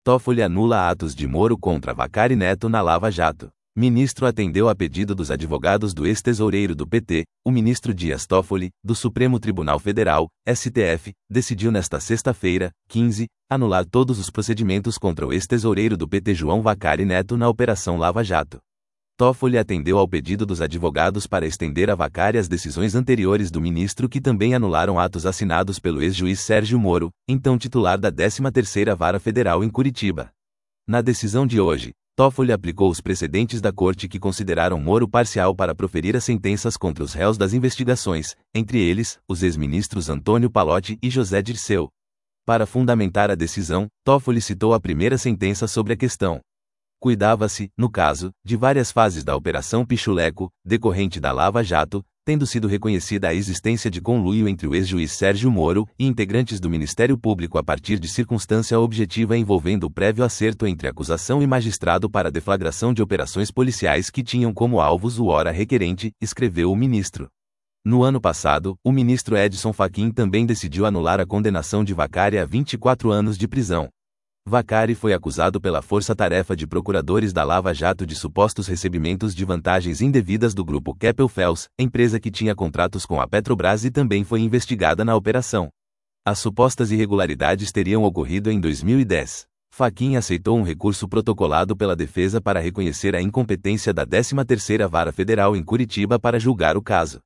Toffoli anula atos de Moro contra Vaccari Neto na Lava Jato. Ministro atendeu a pedido dos advogados do ex-tesoureiro do PT, o ministro Dias Toffoli, do Supremo Tribunal Federal, STF, decidiu nesta sexta-feira, 15, anular todos os procedimentos contra o ex-tesoureiro do PT João Vaccari Neto na Operação Lava Jato. Toffoli atendeu ao pedido dos advogados para estender a Vaccari as decisões anteriores do ministro que também anularam atos assinados pelo ex-juiz Sérgio Moro, então titular da 13ª Vara Federal em Curitiba. Na decisão de hoje, Toffoli aplicou os precedentes da Corte que consideraram Moro parcial para proferir as sentenças contra os réus das investigações, entre eles, os ex-ministros Antônio Pallotti e José Dirceu. Para fundamentar a decisão, Toffoli citou a primeira sentença sobre a questão. Cuidava-se, no caso, de várias fases da Operação Pichuleco, decorrente da Lava Jato, tendo sido reconhecida a existência de conluio entre o ex-juiz Sérgio Moro e integrantes do Ministério Público a partir de circunstância objetiva envolvendo o prévio acerto entre acusação e magistrado para deflagração de operações policiais que tinham como alvos o ora requerente, escreveu o ministro. No ano passado, o ministro Edson Fachin também decidiu anular a condenação de Vaccari a 24 anos de prisão. Vaccari foi acusado pela Força-Tarefa de Procuradores da Lava Jato de supostos recebimentos de vantagens indevidas do grupo Keppel-Fels, empresa que tinha contratos com a Petrobras e também foi investigada na operação. As supostas irregularidades teriam ocorrido em 2010. Fachin aceitou um recurso protocolado pela defesa para reconhecer a incompetência da 13ª Vara Federal em Curitiba para julgar o caso.